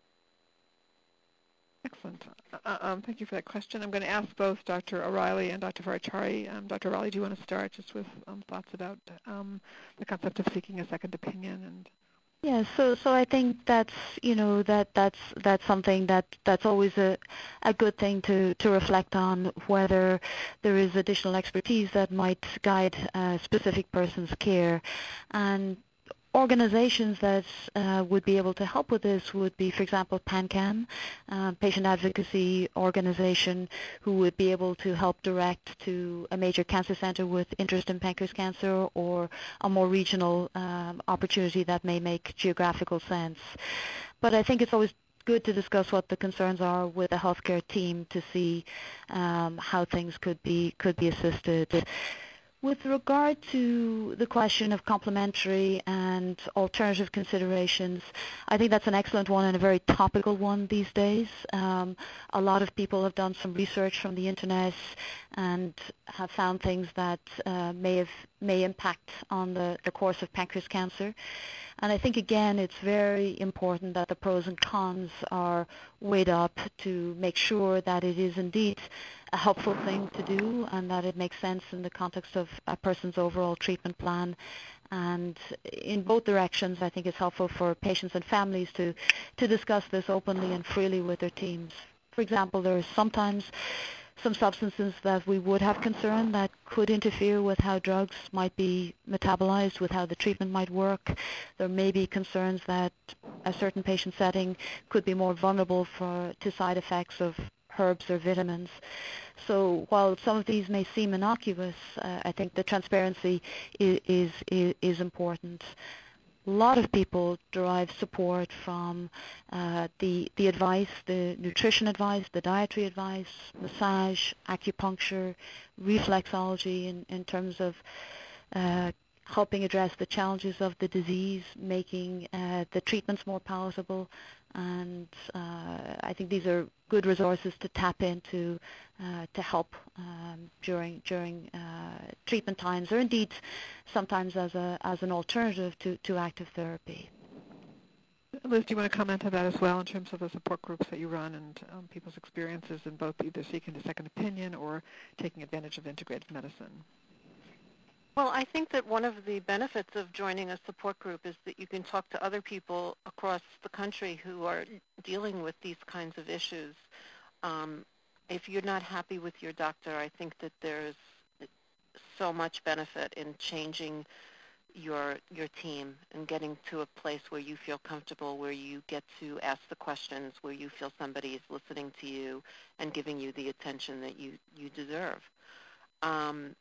Excellent. Uh, um, thank you for that question. I'm going to ask both Doctor O'Reilly and Doctor Varachari. Um, Doctor O'Reilly, do you want to start just with um, thoughts about um, the concept of seeking a second opinion? And Yeah, so so I think that's you know that that's that's something that that's always a a good thing to to reflect on, whether there is additional expertise that might guide a specific person's care. And organizations that uh, would be able to help with this would be, for example, PanCan, uh, patient advocacy organization, who would be able to help direct to a major cancer center with interest in pancreas cancer, or a more regional um, opportunity that may make geographical sense. But I think it's always good to discuss what the concerns are with the healthcare team to see um, how things could be could be assisted. With regard to the question of complementary and alternative considerations, I think that's an excellent one and a very topical one these days. Um, a lot of people have done some research from the internet and have found things that uh, may have may impact on the, the course of pancreas cancer. And I think, again, it's very important that the pros and cons are weighed up to make sure that it is indeed a helpful thing to do and that it makes sense in the context of a person's overall treatment plan. And in both directions, I think it's helpful for patients and families to, to discuss this openly and freely with their teams. For example, there are sometimes some substances that we would have concern that could interfere with how drugs might be metabolized, with how the treatment might work. There may be concerns that a certain patient setting could be more vulnerable for, to side effects of herbs or vitamins. So while some of these may seem innocuous, uh, I think the transparency is, is, is, is important. A lot of people derive support from uh, the, the advice, the nutrition advice, the dietary advice, massage, acupuncture, reflexology in, in terms of uh, helping address the challenges of the disease, making uh, the treatments more palatable. And uh, I think these are good resources to tap into uh, to help um, during during uh, treatment times, or indeed sometimes as a as an alternative to, to active therapy. Liz, do you want to comment on that as well in terms of the support groups that you run and um, people's experiences in both either seeking a second opinion or taking advantage of integrative medicine? Well, I think that one of the benefits of joining a support group is that you can talk to other people across the country who are dealing with these kinds of issues. Um, if you're not happy with your doctor, I think that there's so much benefit in changing your your team and getting to a place where you feel comfortable, where you get to ask the questions, where you feel somebody is listening to you and giving you the attention that you, you deserve. Um,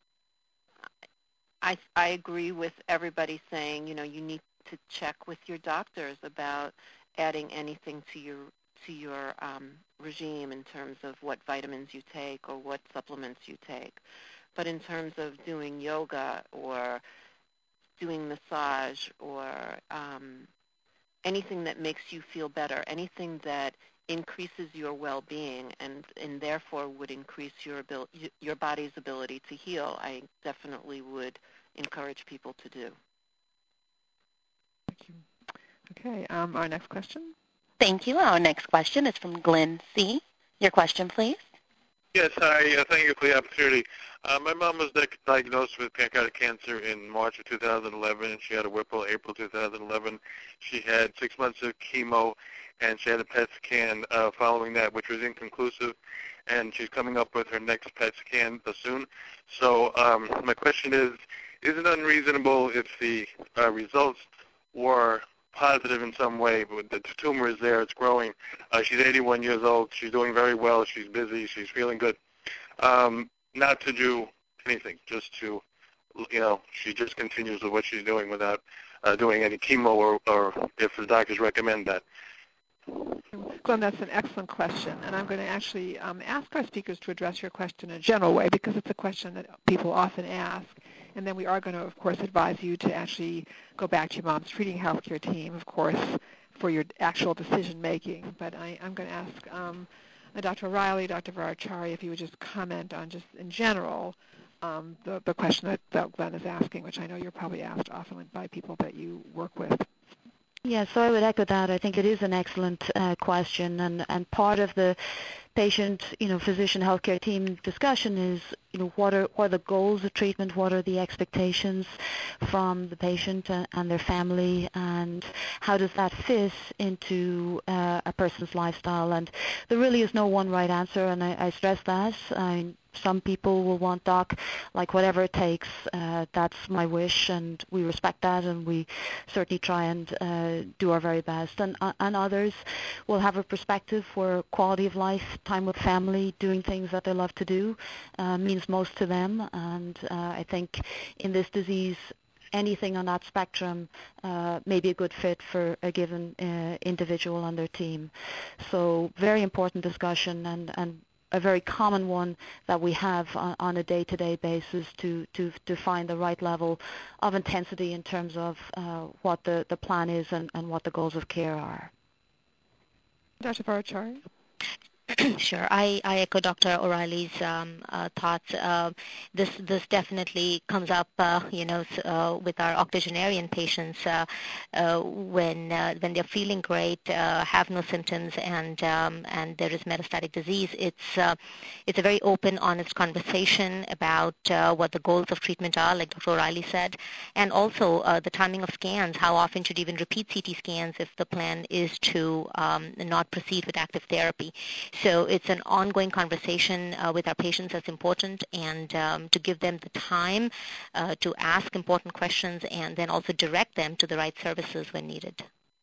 I, I agree with everybody saying, you know, you need to check with your doctors about adding anything to your to your um, regime in terms of what vitamins you take or what supplements you take. But in terms of doing yoga or doing massage or um, anything that makes you feel better, anything that increases your well-being and, and therefore would increase your abil- your body's ability to heal, I definitely would encourage people to do. Thank you. Okay, um, our next question. Thank you. Our next question is from Glenn C. Your question, please. Yes, hi. Uh, thank you for the opportunity. Uh, my mom was di- diagnosed with pancreatic cancer in March of two thousand eleven, and she had a Whipple April two thousand eleven. She had six months of chemo, and she had a P E T scan uh, following that, which was inconclusive, and she's coming up with her next P E T scan soon. So um, my question is, is it unreasonable if the uh, results were positive in some way, but the tumor is there, it's growing. Uh, she's eighty-one years old, she's doing very well, she's busy, she's feeling good. Um, not to do anything, just to, you know, she just continues with what she's doing without uh, doing any chemo or, or if the doctors recommend that. Glenn, that's an excellent question, and I'm going to actually um, ask our speakers to address your question in a general way because it's a question that people often ask, and then we are going to, of course, advise you to actually go back to your mom's treating healthcare team, of course, for your actual decision-making. But I, I'm going to ask um, Doctor O'Reilly, Doctor Varachari, if you would just comment on just in general um, the, the question that, that Glenn is asking, which I know you're probably asked often by people that you work with. Yeah, so I would echo that. I think it is an excellent uh, question, and, and part of the patient, you know, physician healthcare team discussion is, you know, what are what are the goals of treatment, what are the expectations from the patient and, and their family, and how does that fit into uh, a person's lifestyle. And there really is no one right answer, and I, I stress that. I, Some people will want, doc, like whatever it takes. Uh, that's my wish, and we respect that, and we certainly try and uh, do our very best. And, uh, and others will have a perspective where quality of life, time with family, doing things that they love to do uh, means most to them. And uh, I think in this disease, anything on that spectrum uh, may be a good fit for a given uh, individual on their team. So very important discussion, and, and a very common one that we have on, on a day-to-day basis to, to, to find the right level of intensity in terms of uh, what the, the plan is and, and what the goals of care are. Doctor Bhattacharya? Sure. I, I echo Doctor O'Reilly's um, uh, thoughts. Uh, this this definitely comes up, uh, you know, uh, with our octogenarian patients uh, uh, when uh, when they're feeling great, uh, have no symptoms, and um, and there is metastatic disease. It's uh, it's a very open, honest conversation about uh, what the goals of treatment are, like Doctor O'Reilly said, and also uh, the timing of scans. How often should you even repeat C T scans if the plan is to um, not proceed with active therapy? So it's an ongoing conversation uh, with our patients that's important, and um, to give them the time uh, to ask important questions and then also direct them to the right services when needed.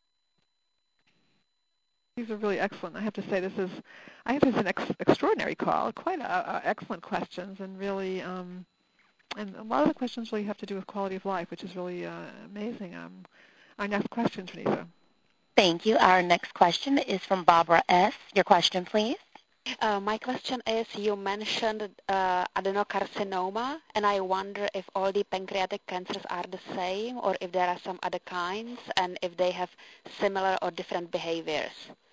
These are really excellent. I have to say this is, I have this is an ex- extraordinary call, quite uh, uh, excellent questions, and really, um, and a lot of the questions really have to do with quality of life, which is really uh, amazing. Um, our next question, Trinitha. Thank you. Our next question is from Barbara S. Your question, please. Uh, my question is, you mentioned uh, adenocarcinoma, and I wonder if all the pancreatic cancers are the same, or if there are some other kinds, and if they have similar or different behaviors.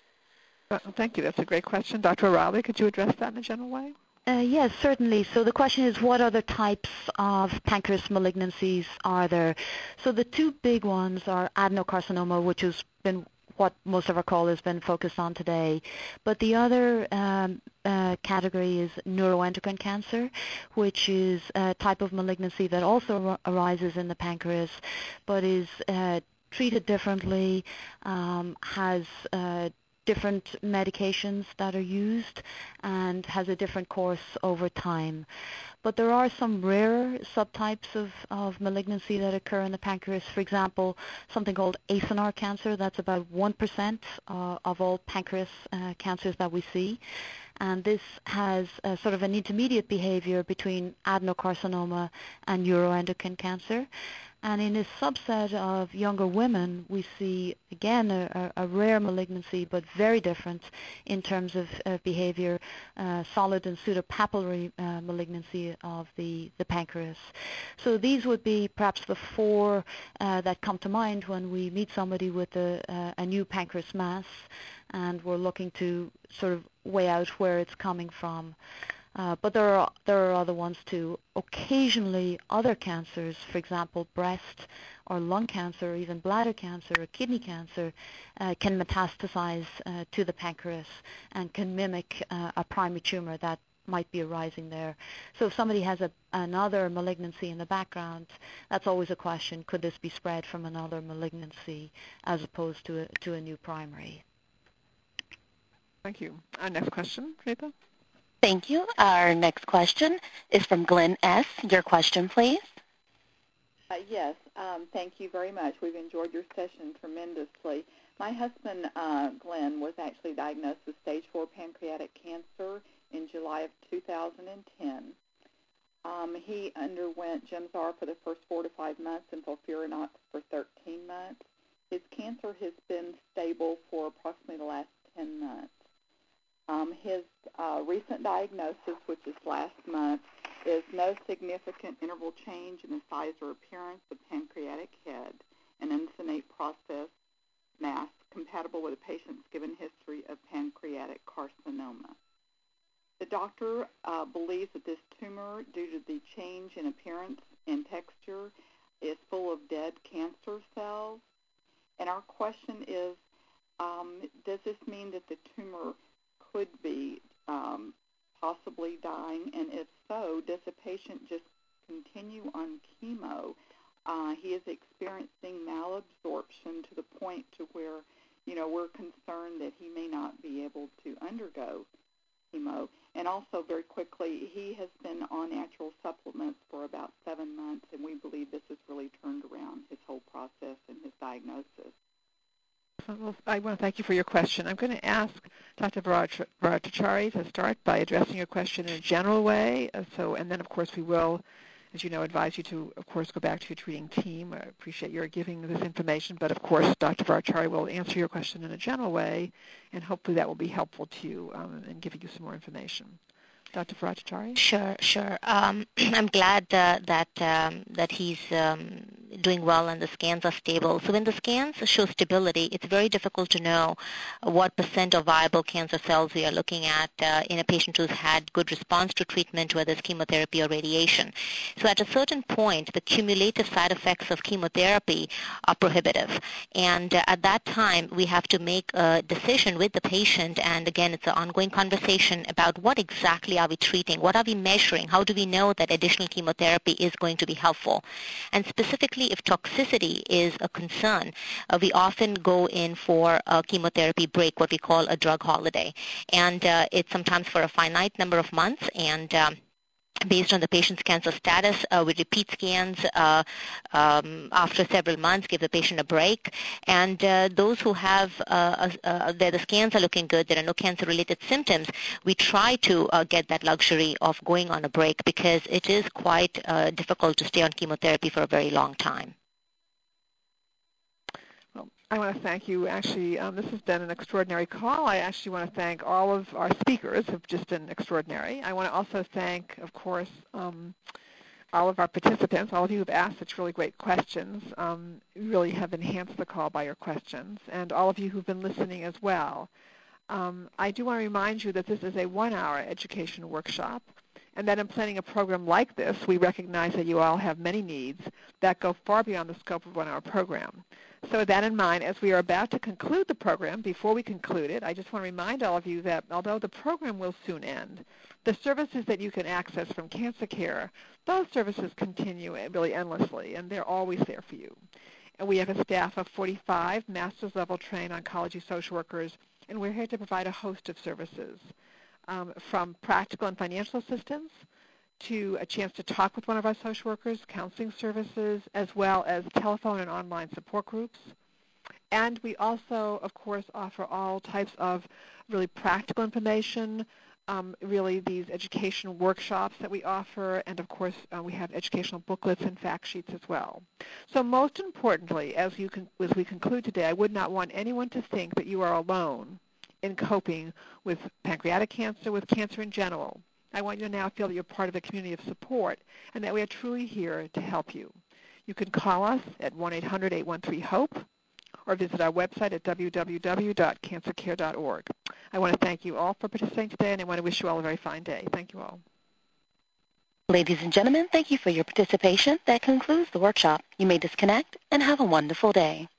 Uh, thank you. That's a great question. Doctor O'Reilly, could you address that in a general way? Uh, yes, certainly. So the question is, what other types of pancreas malignancies are there? So the two big ones are adenocarcinoma, which has been what most of our call has been focused on today. But the other um, uh, category is neuroendocrine cancer, which is a type of malignancy that also ar- arises in the pancreas, but is uh, treated differently, um, has uh, different medications that are used, and has a different course over time. But there are some rare subtypes of, of malignancy that occur in the pancreas. For example, something called A C E N R cancer. That's about one percent uh, of all pancreas uh, cancers that we see. And this has a sort of an intermediate behavior between adenocarcinoma and neuroendocrine cancer. And in a subset of younger women, we see, again, a, a rare malignancy, but very different in terms of uh, behavior, uh, solid and pseudopapillary uh, malignancy of the, the pancreas. So these would be perhaps the four uh, that come to mind when we meet somebody with a, a, a new pancreas mass, and we're looking to sort of weigh out where it's coming from. Uh, but there are there are other ones too. Occasionally, other cancers, for example, breast or lung cancer, or even bladder cancer or kidney cancer, uh, can metastasize uh, to the pancreas and can mimic uh, a primary tumor that might be arising there. So if somebody has a, another malignancy in the background, that's always a question: could this be spread from another malignancy as opposed to a, to a new primary? Thank you. Our next question, Rita. Thank you. Our next question is from Glenn S. Your question, please. Uh, yes, um, thank you very much. We've enjoyed your session tremendously. My husband, uh, Glenn, was actually diagnosed with stage four pancreatic cancer in July of two thousand ten. Um, he underwent Gemzar for the first four to five months and FOLFIRINOX for thirteen months. His cancer has been stable for approximately the last ten months. Um, his uh, recent diagnosis, which is last month, is no significant interval change in the size or appearance of pancreatic head, an uncinate process mass compatible with a patient's given history of pancreatic carcinoma. The doctor uh, believes that this tumor, due to the change in appearance and texture, is full of dead cancer cells. And our question is, um, does this mean that the tumor could be um, possibly dying, and if so, does the patient just continue on chemo? Uh, he is experiencing malabsorption to the point to where, you know, we're concerned that he may not be able to undergo chemo. And also, very quickly, he has been on natural supplements for about seven months, and we believe this has really turned around his whole process and his diagnosis. Well, I want to thank you for your question. I'm going to ask Doctor Bhattacharya to start by addressing your question in a general way. Uh, so, and then, of course, we will as you know, advise you to, of course, go back to your treating team. I appreciate your giving this information, but of course, Doctor Bhattacharya will answer your question in a general way, and hopefully that will be helpful to you um, in giving you some more information. Doctor Bhattacharya? Sure, sure. Um, I'm glad uh, that um, that he's um, doing well and the scans are stable. So when the scans show stability, it's very difficult to know what percent of viable cancer cells we are looking at uh, in a patient who's had good response to treatment, whether it's chemotherapy or radiation. So at a certain point, the cumulative side effects of chemotherapy are prohibitive. And uh, at that time, we have to make a decision with the patient, and again, it's an ongoing conversation about what exactly are we treating, what are we measuring, how do we know that additional chemotherapy is going to be helpful. And specifically, if toxicity is a concern, uh, we often go in for a chemotherapy break, what we call a drug holiday. And uh, it's sometimes for a finite number of months, and um, based on the patient's cancer status, uh, we repeat scans uh, um, after several months, give the patient a break. And uh, those who have, uh, uh, the, the scans are looking good, there are no cancer-related symptoms, we try to uh, get that luxury of going on a break because it is quite uh, difficult to stay on chemotherapy for a very long time. Well, I want to thank you. Actually, um, this has been an extraordinary call. I actually want to thank all of our speakers who have just been extraordinary. I want to also thank, of course, um, all of our participants, all of you who have asked such really great questions. Um, you really have enhanced the call by your questions, and all of you who have been listening as well. Um, I do want to remind you that this is a one-hour education workshop, and that in planning a program like this, we recognize that you all have many needs that go far beyond the scope of a one-hour program. So with that in mind, as we are about to conclude the program, before we conclude it, I just want to remind all of you that although the program will soon end, the services that you can access from Cancer Care, those services continue really endlessly, and they're always there for you. And we have a staff of forty-five master's level trained oncology social workers, and we're here to provide a host of services, um, from practical and financial assistance to a chance to talk with one of our social workers, counseling services, as well as telephone and online support groups. And we also, of course, offer all types of really practical information, um, really these education workshops that we offer, and of course uh, we have educational booklets and fact sheets as well. So most importantly, as, you con- as we conclude today, I would not want anyone to think that you are alone in coping with pancreatic cancer, with cancer in general. I want you to now feel that you're part of a community of support and that we are truly here to help you. You can call us at one eight hundred, eight one three, HOPE or visit our website at w w w dot cancer care dot org. I want to thank you all for participating today, and I want to wish you all a very fine day. Thank you all. Ladies and gentlemen, thank you for your participation. That concludes the workshop. You may disconnect and have a wonderful day.